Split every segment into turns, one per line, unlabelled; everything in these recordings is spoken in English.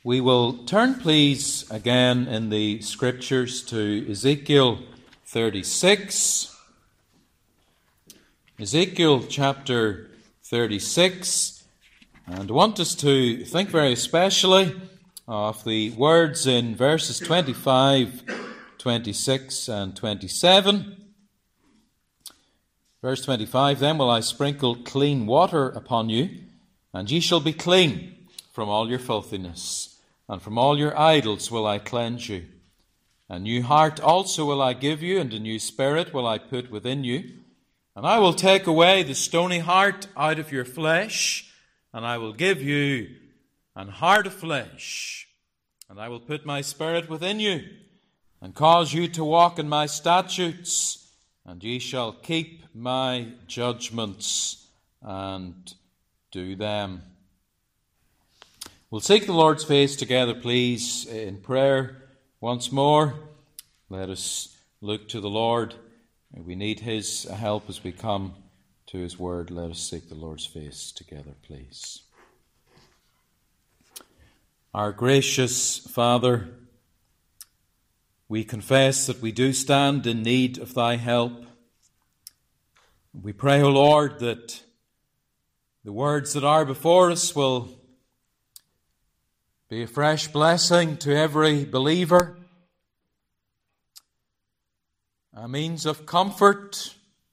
We will turn, please, again in the Scriptures to Ezekiel 36. Ezekiel chapter 36. And I want us to think very especially of the words in verses 25, 26 and 27. Verse 25, Then will I sprinkle clean water upon you, and ye shall be clean from all your filthiness. And from all your idols will I cleanse you. A new heart also will I give you, and a new spirit will I put within you. And I will take away the stony heart out of your flesh, and I will give you an heart of flesh. And I will put my spirit within you, and cause you to walk in my statutes, and ye shall keep my judgments and do them. We'll seek the Lord's face together, please, in prayer once more. Let us look to the Lord. We need His help as we come to His Word. Let us seek the Lord's face together, please. Our gracious Father, we confess that we do stand in need of Thy help. We pray, O Lord, that the words that are before us will be a fresh blessing to every believer, a means of comfort,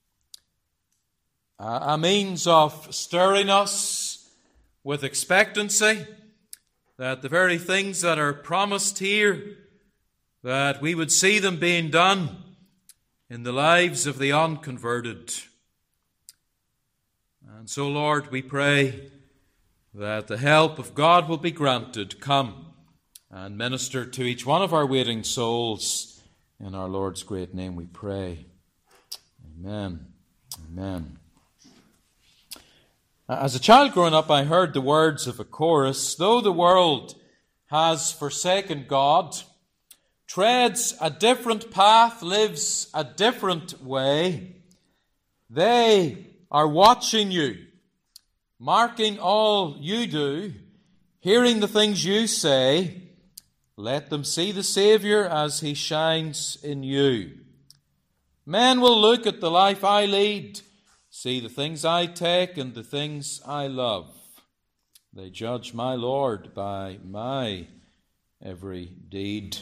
a means of stirring us with expectancy, that the very things that are promised here, that we would see them being done in the lives of the unconverted. And so, Lord, we pray that the help of God will be granted. Come and minister to each one of our waiting souls. In our Lord's great name we pray. Amen. Amen. As a child growing up, I heard the words of a chorus, Though the world has forsaken God, treads a different path, lives a different way, they are watching you, marking all you do, hearing the things you say. Let them see the Saviour as He shines in you. Men will look at the life I lead, see the things I take and the things I love. They judge my Lord by my every deed.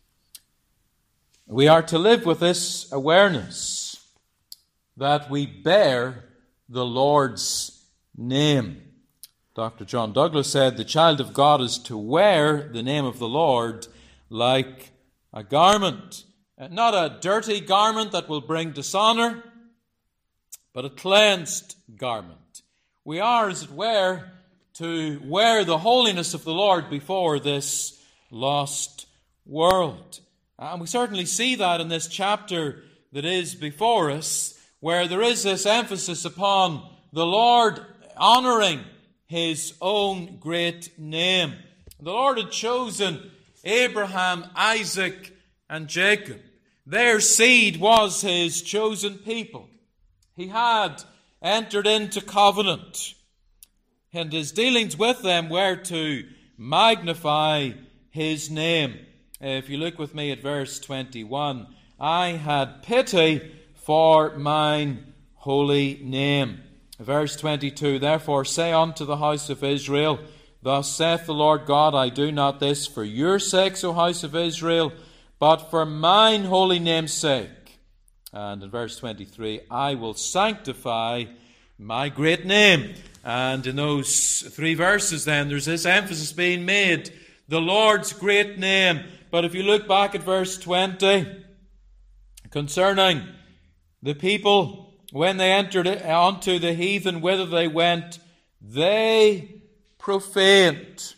We are to live with this awareness that we bear the Lord's name. Dr. John Douglas said, the child of God is to wear the name of the Lord like a garment. Not a dirty garment that will bring dishonor, but a cleansed garment. We are, as it were, to wear the holiness of the Lord before this lost world. And we certainly see that in this chapter that is before us, where there is this emphasis upon the Lord honoring His own great name. The Lord had chosen Abraham, Isaac, and Jacob. Their seed was His chosen people. He had entered into covenant, and His dealings with them were to magnify His name. If you look with me at verse 21, I had pity for mine holy name. Verse 22, Therefore say unto the house of Israel, Thus saith the Lord God, I do not this for your sakes, O house of Israel, but for mine holy name's sake. And in verse 23, I will sanctify my great name. And in those three verses then, there's this emphasis being made, the Lord's great name. But if you look back at verse 20, concerning the people, when they entered onto the heathen, whither they went, they profaned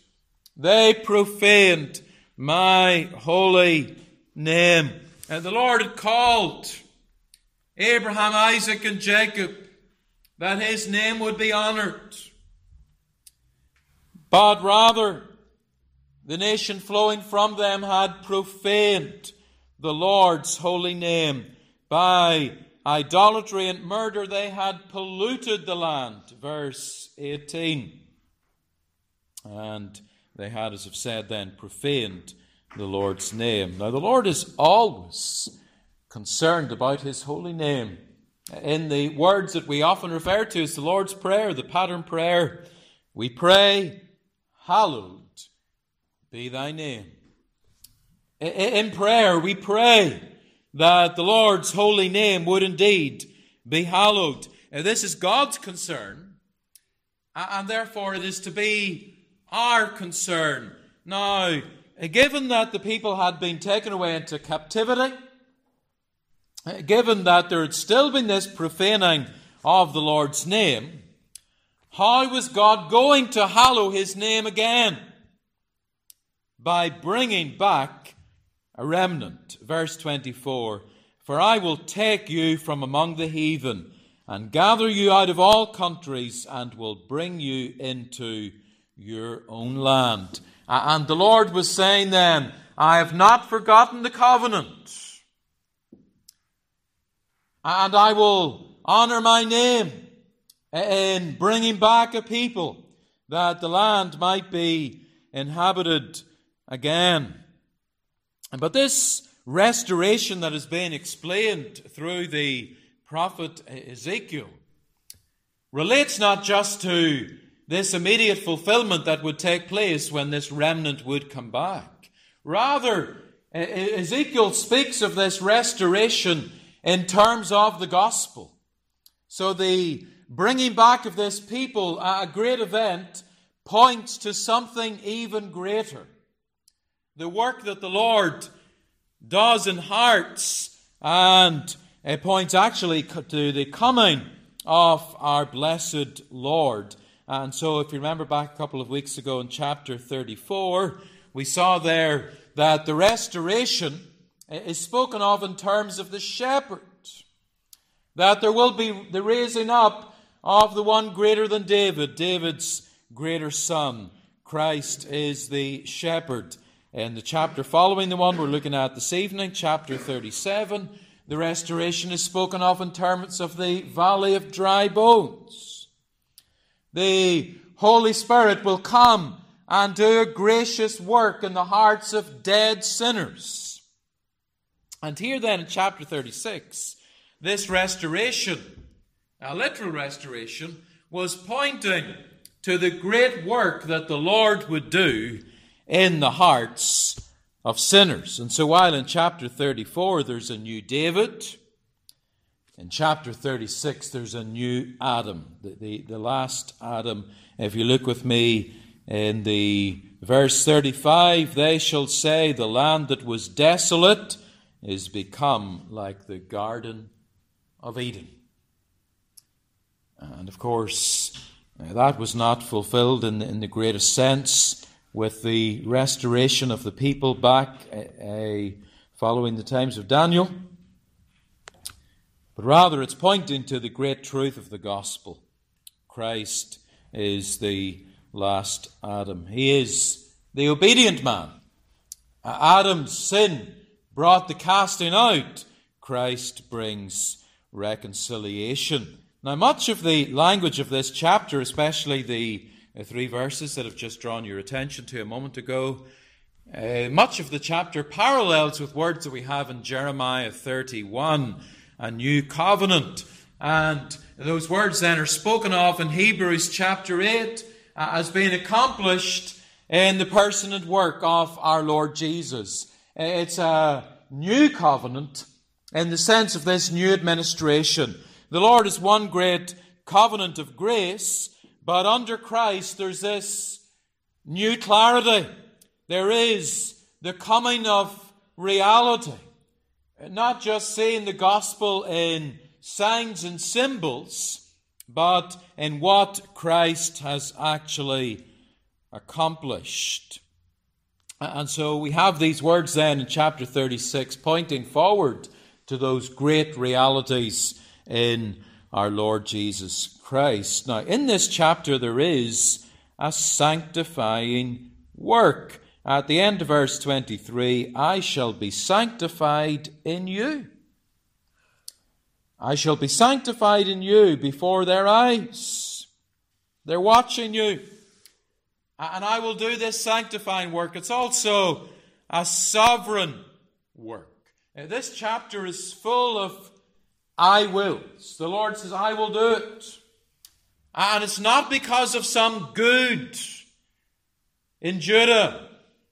my holy name. And the Lord had called Abraham, Isaac, and Jacob that His name would be honored. But rather, the nation flowing from them had profaned the Lord's holy name by idolatry and murder. They had polluted the land. Verse 18. And they had, as I've said then, profaned the Lord's name. Now, the Lord is always concerned about his holy name. In the words that we often refer to as the Lord's Prayer, the pattern prayer, we pray, hallowed be thy name. In prayer, we pray that the Lord's holy name would indeed be hallowed. Now, this is God's concern, and therefore it is to be our concern. Now, given that the people had been taken away into captivity, given that there had still been this profaning of the Lord's name, how was God going to hallow his name again? By bringing back a remnant. Verse 24, for I will take you from among the heathen and gather you out of all countries and will bring you into your own land. And the Lord was saying then, I have not forgotten the covenant. And I will honor my name in bringing back a people that the land might be inhabited again. But this restoration that is being explained through the prophet Ezekiel relates not just to this immediate fulfillment that would take place when this remnant would come back. Rather, Ezekiel speaks of this restoration in terms of the gospel. So the bringing back of this people, a great event, points to something even greater. The work that the Lord does in hearts, and it points actually to the coming of our blessed Lord. And so if you remember back a couple of weeks ago in chapter 34, we saw there that the restoration is spoken of in terms of the shepherd. That there will be the raising up of the one greater than David, David's greater son. Christ is the shepherd. In the chapter following the one we're looking at this evening, chapter 37, the restoration is spoken of in terms of the valley of dry bones. The Holy Spirit will come and do a gracious work in the hearts of dead sinners. And here then in chapter 36, this restoration, a literal restoration, was pointing to the great work that the Lord would do in the hearts of sinners. And so while in chapter 34 there's a new David, in chapter 36 there's a new Adam, the last Adam. If you look with me in the verse 35, they shall say, the land that was desolate is become like the Garden of Eden. And of course, that was not fulfilled in the greatest sense with the restoration of the people back following the times of Daniel. But rather it's pointing to the great truth of the gospel. Christ is the last Adam. He is the obedient man. Adam's sin brought the casting out. Christ brings reconciliation. Now, much of the language of this chapter, especially the 3 verses that I've just drawn your attention to a moment ago, much of the chapter parallels with words that we have in Jeremiah 31, a new covenant. And those words then are spoken of in Hebrews chapter 8 as being accomplished in the person and work of our Lord Jesus. It's a new covenant in the sense of this new administration. The Lord is one great covenant of grace, but under Christ there's this new clarity. There is the coming of reality. Not just seeing the gospel in signs and symbols, but in what Christ has actually accomplished. And so we have these words then in chapter 36 pointing forward to those great realities in our Lord Jesus Christ. Now, in this chapter there is a sanctifying work. At the end of verse 23, I shall be sanctified in you. I shall be sanctified in you before their eyes. They're watching you. And I will do this sanctifying work. It's also a sovereign work. This chapter is full of I wills. The Lord says, I will do it. And it's not because of some good in Judah.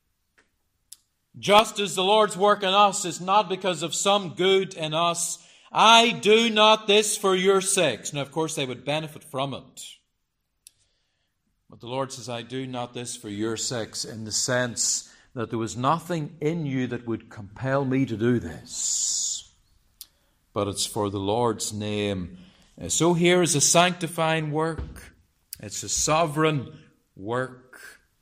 Just as the Lord's work in us is not because of some good in us. I do not this for your sakes. Now, of course, they would benefit from it. But the Lord says, I do not this for your sakes, in the sense that there was nothing in you that would compel me to do this. But it's for the Lord's name. So here is a sanctifying work. It's a sovereign work.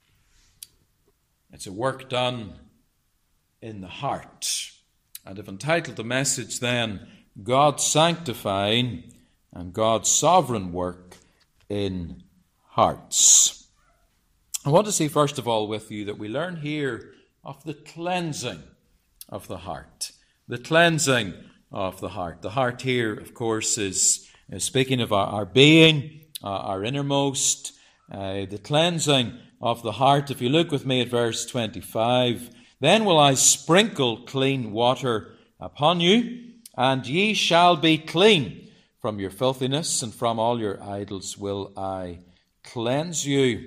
It's a work done in the heart. And I've entitled the message then, God sanctifying and God's sovereign work in hearts. I want to see first of all with you that we learn here of the cleansing of the heart. The cleansing of the heart. The heart here, of course, is speaking of our being, our innermost. The cleansing of the heart. If you look with me at verse 25, then will I sprinkle clean water upon you, and ye shall be clean. From your filthiness and from all your idols will I cleanse you.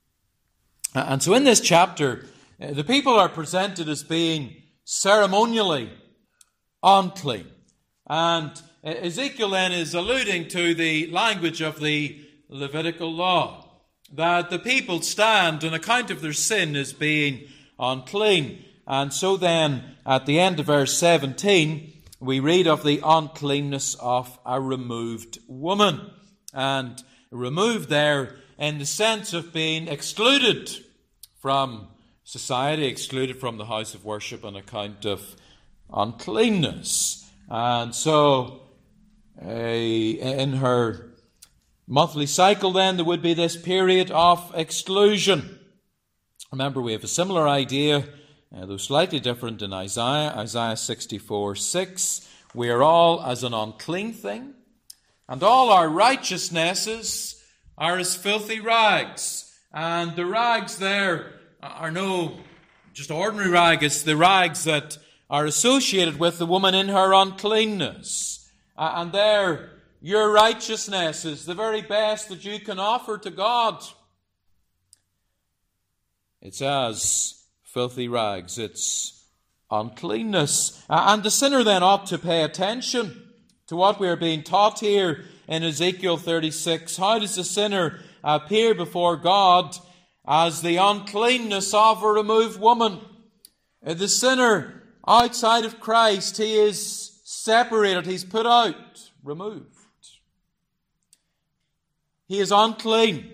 And so in this chapter, the people are presented as being ceremonially unclean. And Ezekiel then is alluding to the language of the Levitical law, that the people stand on account of their sin as being unclean. And so then, at the end of verse 17, we read of the uncleanness of a removed woman. And removed there in the sense of being excluded from society, excluded from the house of worship on account of uncleanness. And so, in her monthly cycle then, there would be this period of exclusion. Remember, we have a similar idea, though slightly different in Isaiah 64:6. We are all as an unclean thing, and all our righteousnesses are as filthy rags. And the rags there are no just ordinary rag. It's the rags that are associated with the woman in her uncleanness. And there, your righteousness is the very best that you can offer to God. It's as filthy rags. It's uncleanness. And the sinner then ought to pay attention to what we are being taught here in Ezekiel 36. How does the sinner appear before God? As the uncleanness of a removed woman. The sinner outside of Christ, he is separated, he's put out, removed. He is unclean.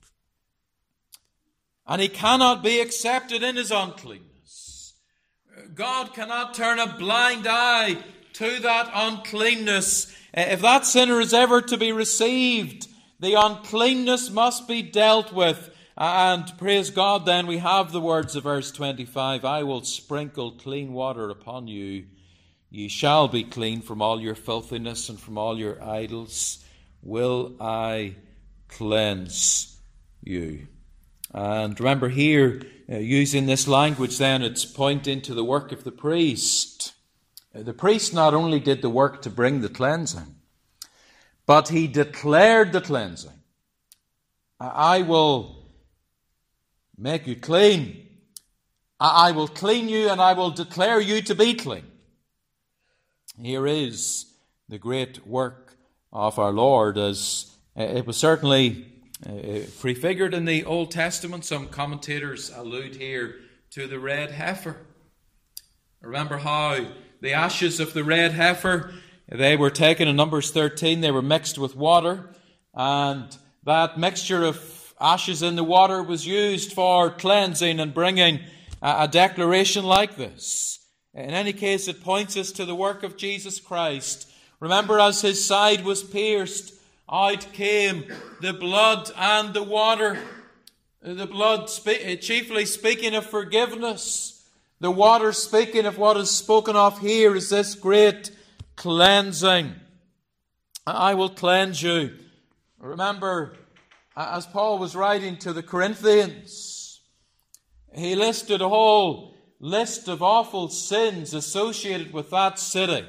And he cannot be accepted in his uncleanness. God cannot turn a blind eye to that uncleanness. If that sinner is ever to be received, the uncleanness must be dealt with. And praise God, then we have the words of verse 25. I will sprinkle clean water upon you. Ye shall be clean from all your filthiness and from all your idols. Will I cleanse you? And remember here, using this language then, it's pointing to the work of the priest. The priest not only did the work to bring the cleansing, but he declared the cleansing. I will make you clean. I will clean you and I will declare you to be clean. Here is the great work of our Lord, as it was certainly prefigured in the Old Testament. Some commentators allude here to the red heifer. Remember how the ashes of the red heifer, they were taken in Numbers 13, they were mixed with water, and that mixture of ashes in the water was used for cleansing and bringing a declaration like this. In any case, it points us to the work of Jesus Christ. Remember, as his side was pierced, out came the blood and the water. The blood chiefly speaking of forgiveness. The water speaking of what is spoken of here is this great cleansing. I will cleanse you. Remember, as Paul was writing to the Corinthians, he listed a whole list of awful sins associated with that city.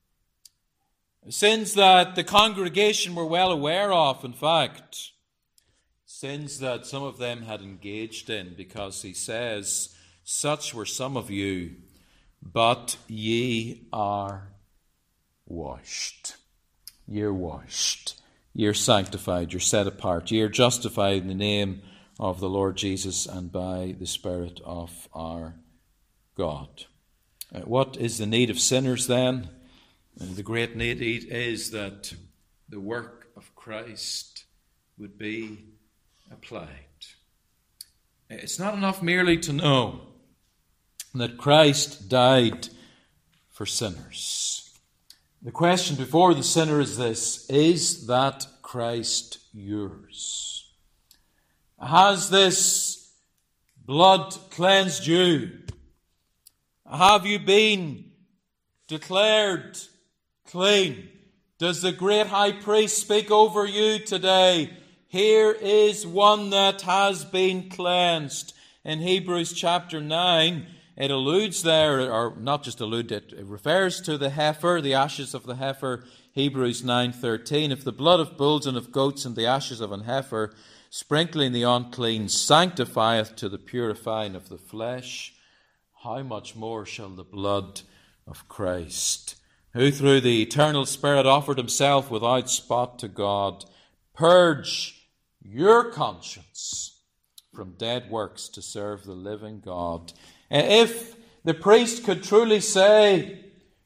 Sins that the congregation were well aware of, in fact. Sins that some of them had engaged in, because he says, "Such were some of you, but ye are washed." You're washed. You're sanctified. You're set apart. You're justified in the name of the Lord Jesus and by the Spirit of our God. What is the need of sinners then? The great need is that the work of Christ would be applied. It's not enough merely to know that Christ died for sinners. The question before the sinner is this: is that Christ yours? Has this blood cleansed you? Have you been declared clean? Does the great high priest speak over you today? Here is one that has been cleansed. In Hebrews chapter 9, it alludes there, or not just allude, it refers to the heifer, the ashes of the heifer. Hebrews 9:13, if the blood of bulls and of goats and the ashes of an heifer, sprinkling the unclean, sanctifieth to the purifying of the flesh, how much more shall the blood of Christ, who through the eternal Spirit offered himself without spot to God, purge your conscience from dead works to serve the living God. If the priest could truly say,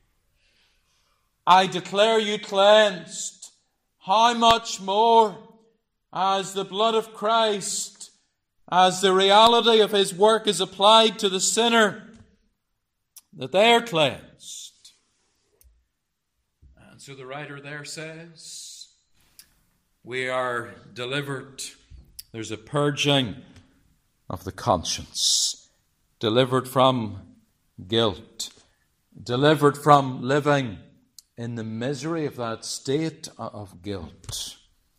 I declare you cleansed, how much more as the blood of Christ, as the reality of his work is applied to the sinner, that they are cleansed. And so the writer there says, we are delivered. There's a purging of the conscience, delivered from guilt, delivered from living in the misery of that state of guilt.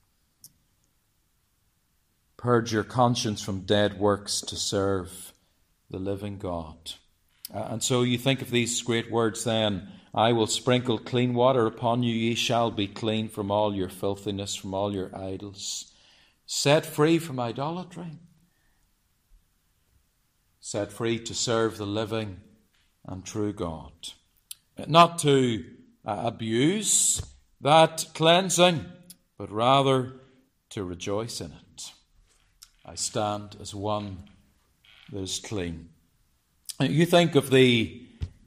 Purge your conscience from dead works to serve the living God. And so you think of these great words then, I will sprinkle clean water upon you, ye shall be clean from all your filthiness, from all your idols. Set free from idolatry. Set free to serve the living and true God. Not to abuse that cleansing, but rather to rejoice in it. I stand as one that is clean. You think of the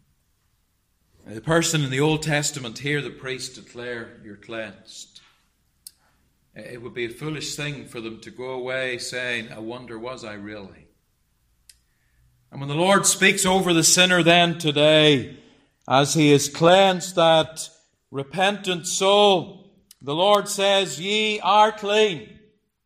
person in the Old Testament here, the priest declare you're cleansed. It would be a foolish thing for them to go away saying, I wonder, was I really? And when the Lord speaks over the sinner then today, as he is cleansed that repentant soul, the Lord says, ye are clean.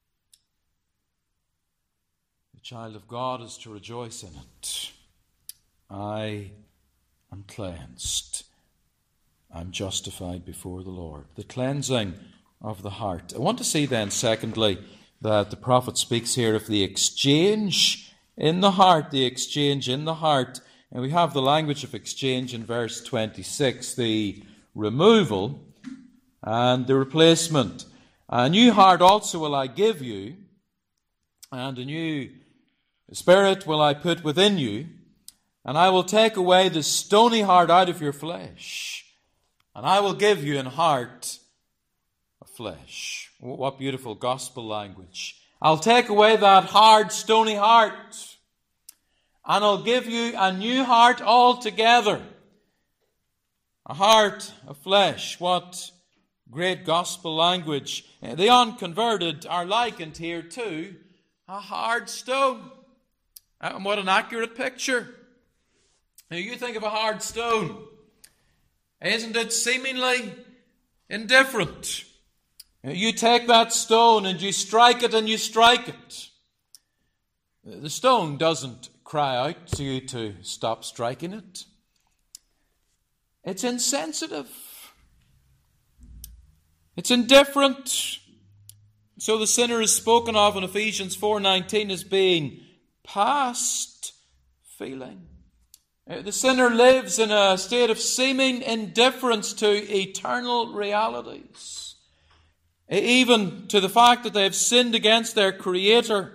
The child of God is to rejoice in it. I am cleansed. I'm justified before the Lord. The cleansing of the heart. I want to see then, secondly, that the prophet speaks here of the exchange in the heart, the exchange in the heart. And we have the language of exchange in verse 26, the removal and the replacement. A new heart also will I give you, and a new spirit will I put within you, and I will take away the stony heart out of your flesh, and I will give you an heart of flesh. What beautiful gospel language. I'll take away that hard, stony heart, and I'll give you a new heart altogether. A heart of flesh. What great gospel language. The unconverted are likened here to a hard stone. And what an accurate picture. Now you think of a hard stone. Isn't it seemingly indifferent? You take that stone and you strike it and you strike it. The stone doesn't cry out to you to stop striking it. It's insensitive. It's indifferent. So the sinner is spoken of in Ephesians 4:19 as being past feeling. The sinner lives in a state of seeming indifference to eternal realities, even to the fact that they have sinned against their Creator.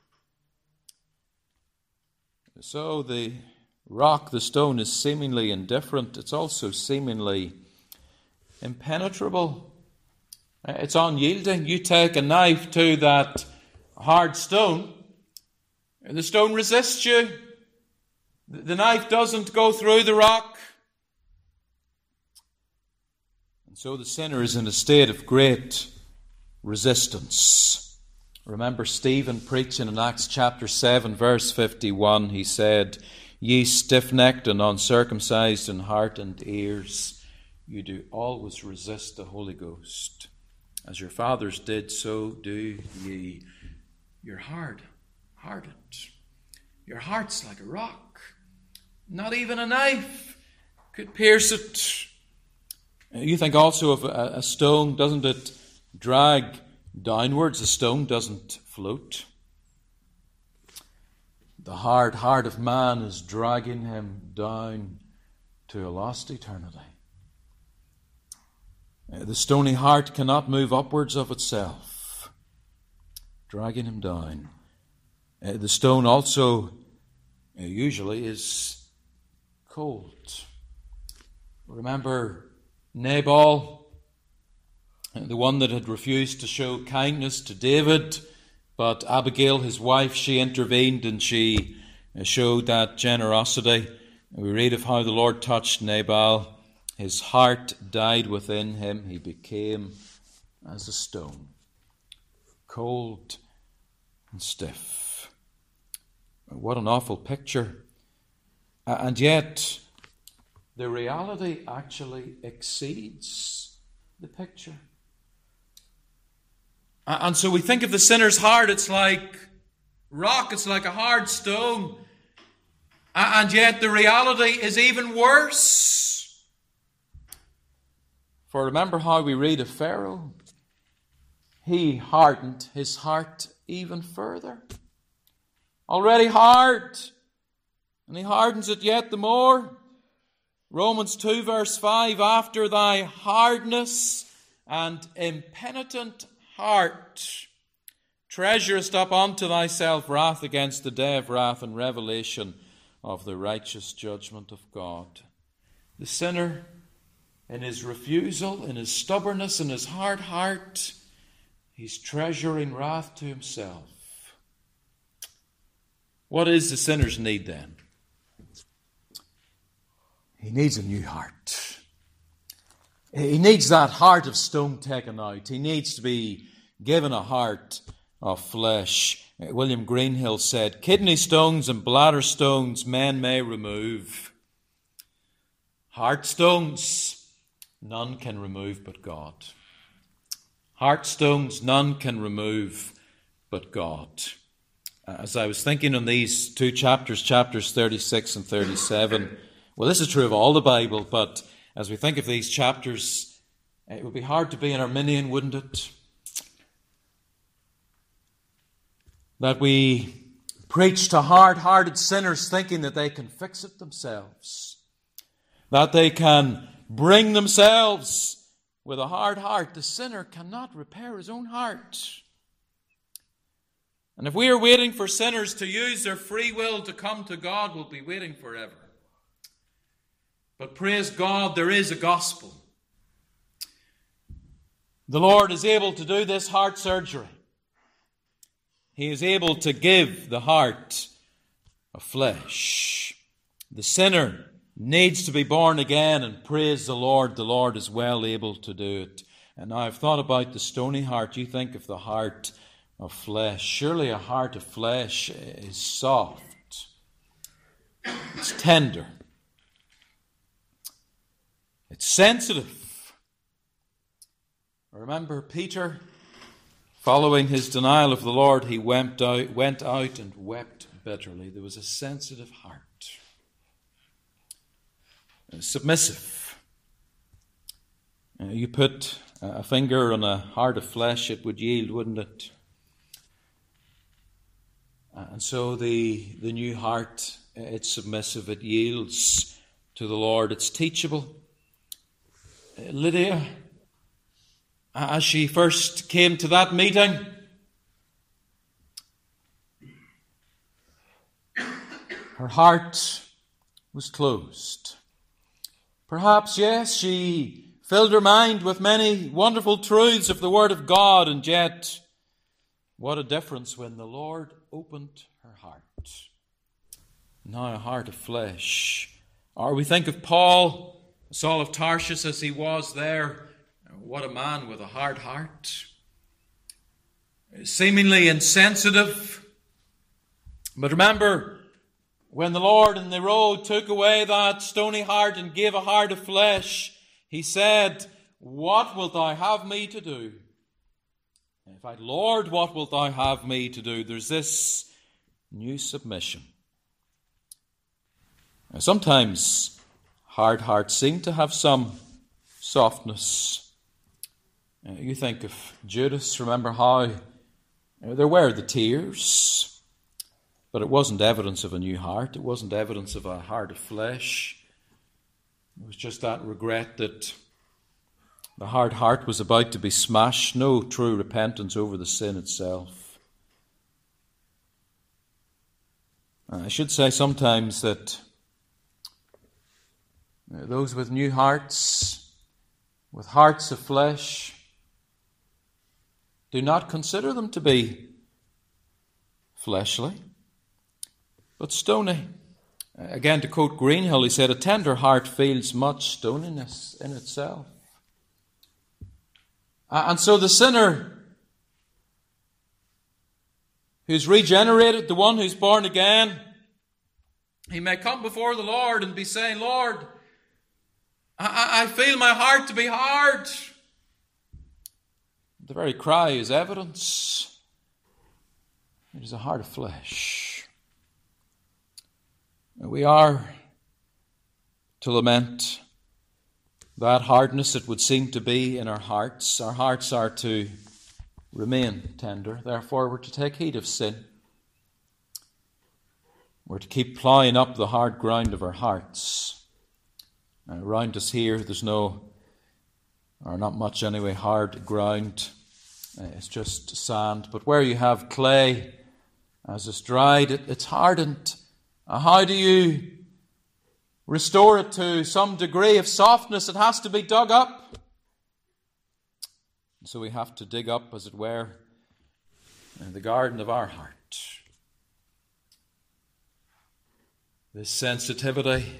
So the rock, the stone, is seemingly indifferent. It's also seemingly impenetrable. It's unyielding. You take a knife to that hard stone, and the stone resists you. The knife doesn't go through the rock. And so the sinner is in a state of great resistance. Remember Stephen preaching in Acts chapter 7, verse 51. He said, "Ye stiff-necked and uncircumcised in heart and ears, you do always resist the Holy Ghost. As your fathers did, so do ye." You're hard-hearted. Your heart's like a rock. Not even a knife could pierce it. You think also of a stone, doesn't it drag downwards? A stone doesn't float. The hard heart of man is dragging him down to a lost eternity. The stony heart cannot move upwards of itself, dragging him down. The stone also usually is cold. Remember Nabal, the one that had refused to show kindness to David, but Abigail, his wife, she intervened and she showed that generosity. We read of how the Lord touched Nabal. His heart died within him. He became as a stone, cold and stiff. What an awful picture. And yet, the reality actually exceeds the picture. And so we think of the sinner's heart, it's like rock, it's like a hard stone. And yet the reality is even worse. For remember how we read of Pharaoh? He hardened his heart even further. Already hard, and he hardens it yet the more. Romans 2 verse 5, "After thy hardness and impenitent heart, treasurest up unto thyself wrath against the day of wrath and revelation of the righteous judgment of God." The sinner, in his refusal, in his stubbornness, in his hard heart, he's treasuring wrath to himself. What is the sinner's need then? He needs a new heart. He needs that heart of stone taken out. He needs to be given a heart of flesh. William Greenhill said, "Kidney stones and bladder stones men may remove. Heart stones none can remove but God." Heart stones none can remove but God. As I was thinking on these two chapters 36 and 37, well, this is true of all the Bible, but as we think of these chapters, it would be hard to be an Arminian, wouldn't it? That we preach to hard-hearted sinners thinking that they can fix it themselves, that they can bring themselves with a hard heart. The sinner cannot repair his own heart. And if we are waiting for sinners to use their free will to come to God, we'll be waiting forever. But praise God, there is a gospel. The Lord is able to do this heart surgery. He is able to give the heart of flesh. The sinner needs to be born again, and praise the Lord is well able to do it. And now I've thought about the stony heart. You think of the heart of flesh. Surely a heart of flesh is soft. It's tender. It's sensitive. Remember Peter, following his denial of the Lord, he went out and wept bitterly. There was a sensitive heart. Submissive. You put a finger on a heart of flesh, it would yield, wouldn't it? And so the new heart, it's submissive, it yields to the Lord, it's teachable. Lydia, as she first came to that meeting, her heart was closed. Perhaps, yes, she filled her mind with many wonderful truths of the Word of God, and yet, what a difference when the Lord opened her heart. Now a heart of flesh. Or we think of Paul, Saul of Tarsus, as he was there. What a man with a hard heart. Seemingly insensitive. But remember, when the Lord in the road took away that stony heart and gave a heart of flesh, He said, "What wilt thou have me to do?" In fact, "Lord, what wilt thou have me to do?" There's this new submission. Now, sometimes hard hearts seem to have some softness. You think of Judas, remember how there were the tears, but it wasn't evidence of a new heart. It wasn't evidence of a heart of flesh. It was just that regret that the hard heart was about to be smashed. No true repentance over the sin itself. I should say sometimes that those with new hearts, with hearts of flesh, do not consider them to be fleshly, but stony. Again, to quote Greenhill, he said, "A tender heart feels much stoniness in itself." And so the sinner who's regenerated, the one who's born again, he may come before the Lord and be saying, "Lord, I feel my heart to be hard." The very cry is evidence. It is a heart of flesh. We are to lament that hardness it would seem to be in our hearts. Our hearts are to remain tender. Therefore, we're to take heed of sin. We're to keep ploughing up the hard ground of our hearts. Around us here, there's no, or not much anyway, hard ground. It's just sand. But where you have clay, as it's dried, it's hardened. How do you restore it to some degree of softness? It has to be dug up. So we have to dig up, as it were, in the garden of our heart. This sensitivity,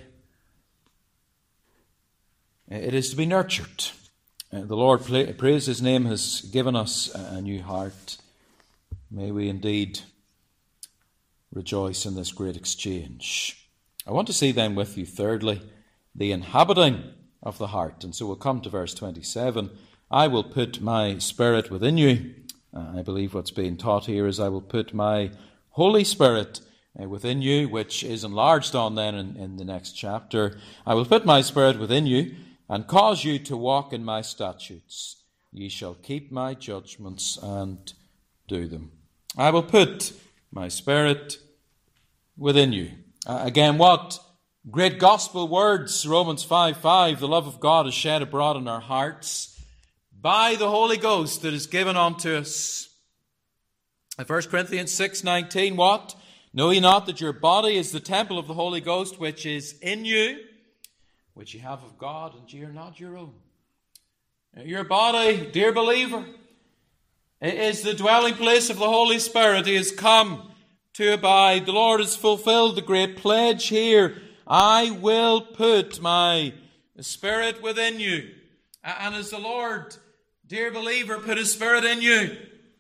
it is to be nurtured. The Lord, praise His name, has given us a new heart. May we indeed rejoice in this great exchange. I want to see then with you, thirdly, the inhabiting of the heart. And so we'll come to verse 27. "I will put my Spirit within you." I believe what's being taught here is, "I will put my Holy Spirit within you," which is enlarged on then in the next chapter. "I will put my Spirit within you and cause you to walk in my statutes. Ye shall keep my judgments and do them." I will put my Spirit within you. Again, what great gospel words, Romans 5:5, "The love of God is shed abroad in our hearts by the Holy Ghost that is given unto us." 1 Corinthians 6:19, what? "Know ye not that your body is the temple of the Holy Ghost, which is in you, which ye have of God, and ye are not your own?" Your body, dear believer, is the dwelling place of the Holy Spirit. He has come to abide. The Lord has fulfilled the great pledge here. "I will put my Spirit within you." And as the Lord, dear believer, put His Spirit in you,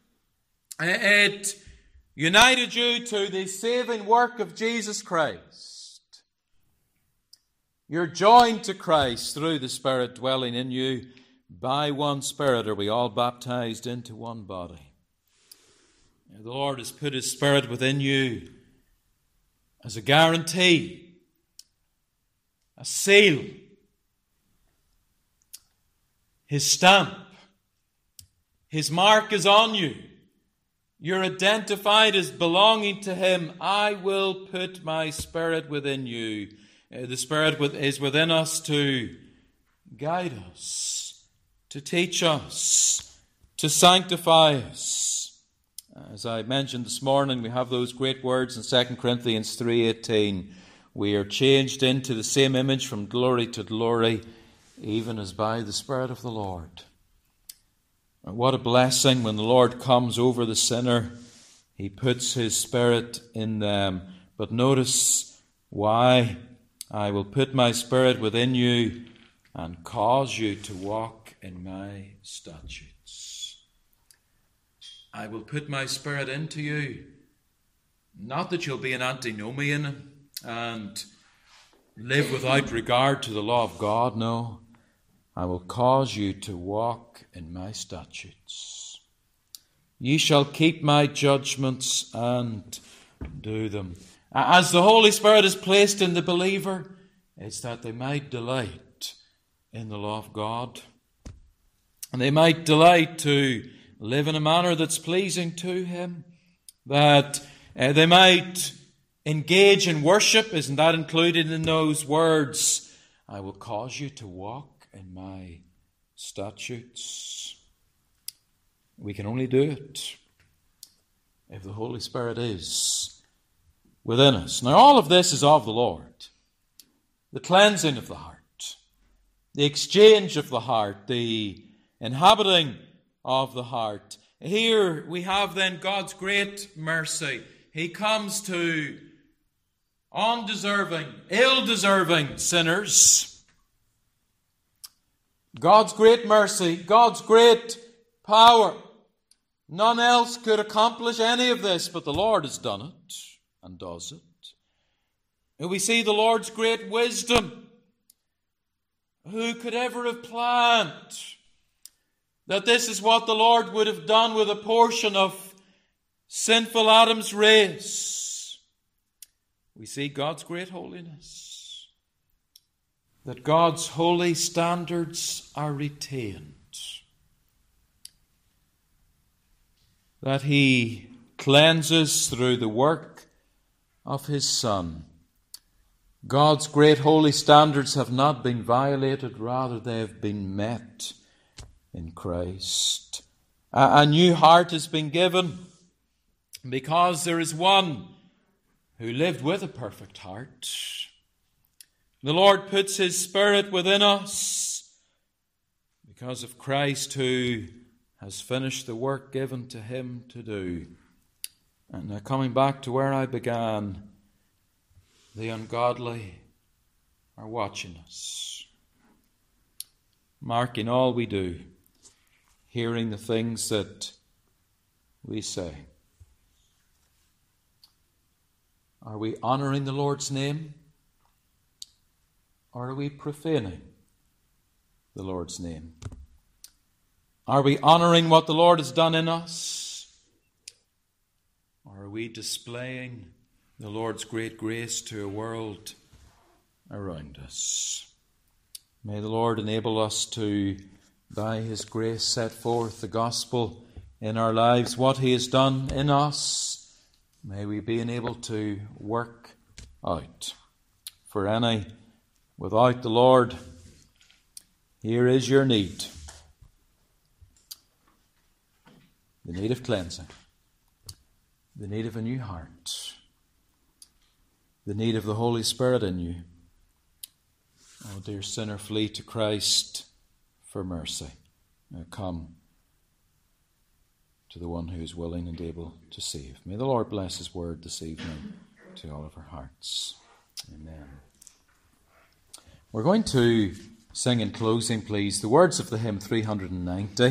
it united you to the saving work of Jesus Christ. You're joined to Christ through the Spirit dwelling in you. By one Spirit are we all baptized into one body. The Lord has put His Spirit within you as a guarantee, a seal, His stamp, His mark is on you. You're identified as belonging to Him. I will put my Spirit within you. The Spirit is within us to guide us, to teach us, to sanctify us. As I mentioned this morning, we have those great words in 2 Corinthians 3:18. We are changed into the same image from glory to glory, even as by the Spirit of the Lord. And what a blessing when the Lord comes over the sinner. He puts His Spirit in them. But notice why. I will put my Spirit within you and cause you to walk in my statutes. I will put my Spirit into you. Not that you'll be an antinomian and live without regard to the law of God. No. I will cause you to walk in my statutes. Ye shall keep my judgments and do them. As the Holy Spirit is placed in the believer, it's that they might delight in the law of God. And they might delight to live in a manner that's pleasing to Him. That they might engage in worship. Isn't that included in those words? I will cause you to walk in my statutes. We can only do it if the Holy Spirit is within us. Now, all of this is of the Lord. The cleansing of the heart, the exchange of the heart, the inhabiting of the heart. Here we have then God's great mercy. He comes to undeserving, ill-deserving sinners. God's great mercy, God's great power. None else could accomplish any of this, but the Lord has done it and does it. And we see the Lord's great wisdom. Who could ever have planned that this is what the Lord would have done with a portion of sinful Adam's race? We see God's great holiness. That God's holy standards are retained. That He cleanses through the work of His Son. God's great holy standards have not been violated, rather they have been met in Christ. A new heart has been given because there is one who lived with a perfect heart. The Lord puts His Spirit within us because of Christ, who has finished the work given to Him to do. And now, coming back to where I began, the ungodly are watching us, marking all we do, hearing the things that we say. Are we honoring the Lord's name? Or are we profaning the Lord's name? Are we honoring what the Lord has done in us? Or are we displaying the Lord's great grace to a world around us? May the Lord enable us to, by His grace, set forth the gospel in our lives. What He has done in us, may we be enabled to work out. For any without the Lord, here is your need. The need of cleansing. The need of a new heart. The need of the Holy Spirit in you. Oh, dear sinner, flee to Christ for mercy. Now come to the one who is willing and able to save. May the Lord bless His word this evening to all of our hearts. Amen. We're going to sing in closing, please, the words of the hymn 390.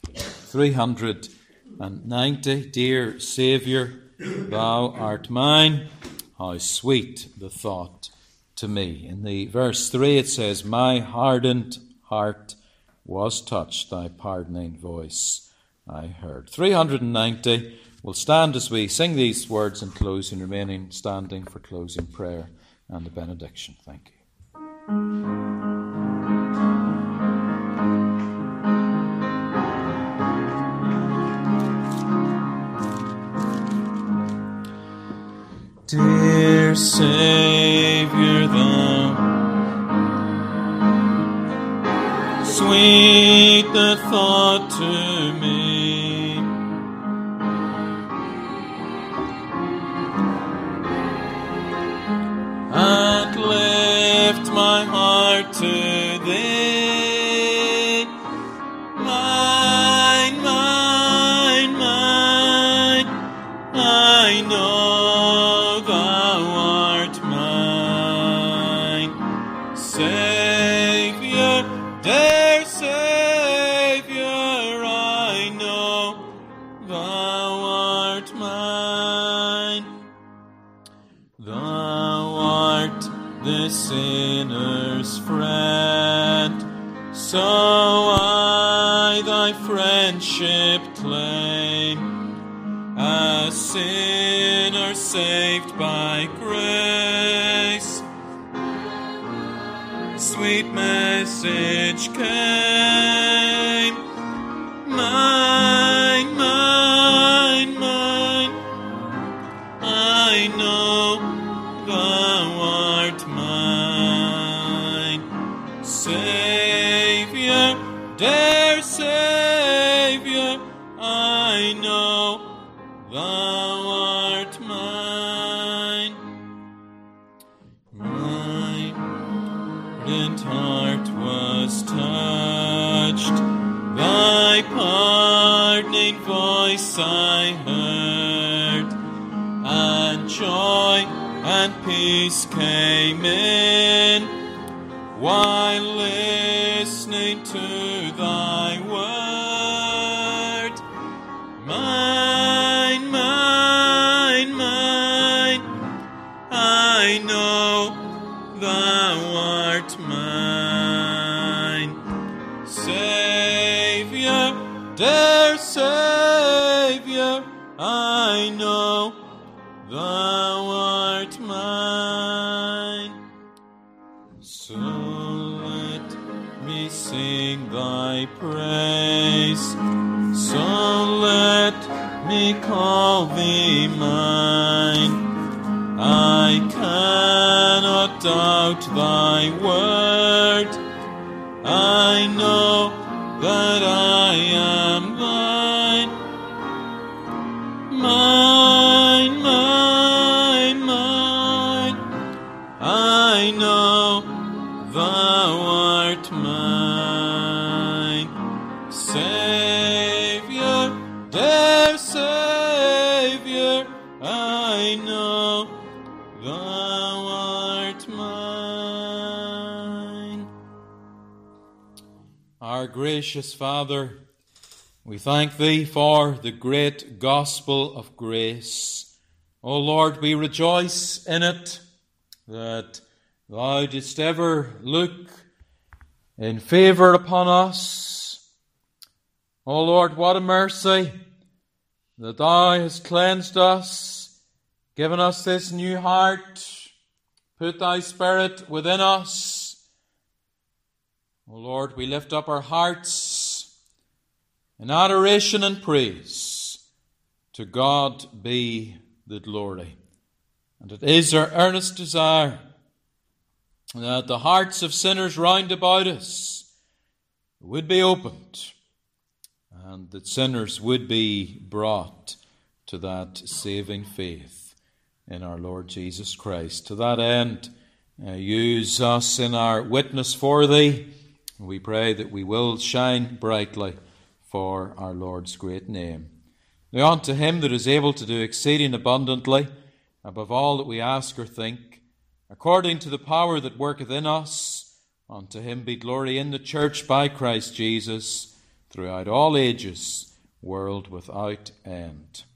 390, Dear Saviour, Thou art mine, how sweet the thought to me. In the verse 3 it says, My hardened heart was touched, Thy pardoning voice I heard. 390, we'll stand as we sing these words in closing, remaining standing for closing prayer and the benediction. Thank you. dear Saviour, thou, sweet the thought to me, and lift my heart to thee. Mine, mine, mine, I know thou art mine. Saviour, dear Saviour, I know thou art mine. Thou art the sinner's friend, so I thy friendship claim. A sinner saved by grace, sweet message came. Mine, mine, mine, I know thou art mine. Saviour, dear Saviour, I know thou art mine. My ardent heart was touched, thy pardoning voice I heard, and joy and peace came in while listening to thy word. Mine, mine, mine, I know thou art mine. Saviour, dear Saviour, I know thou art mine. So let me sing thy praise, so let me call thee mine. I cannot doubt thy word, I know that I am thine. Mine, mine, mine, I know thou art mine. Saviour, dear Saviour, I know thou art mine. Our gracious Father, we thank Thee for the great gospel of grace. O Lord, we rejoice in it, that Thou didst ever look in favour upon us. O Lord, what a mercy that Thou hast cleansed us, given us this new heart, put Thy Spirit within us. O Lord, we lift up our hearts in adoration and praise. To God be the glory. And it is our earnest desire that the hearts of sinners round about us would be opened, and that sinners would be brought to that saving faith in our Lord Jesus Christ. To that end, use us in our witness for Thee. We pray that we will shine brightly for our Lord's great name. Now unto Him that is able to do exceeding abundantly, above all that we ask or think, according to the power that worketh in us, unto Him be glory in the church by Christ Jesus, throughout all ages, world without end.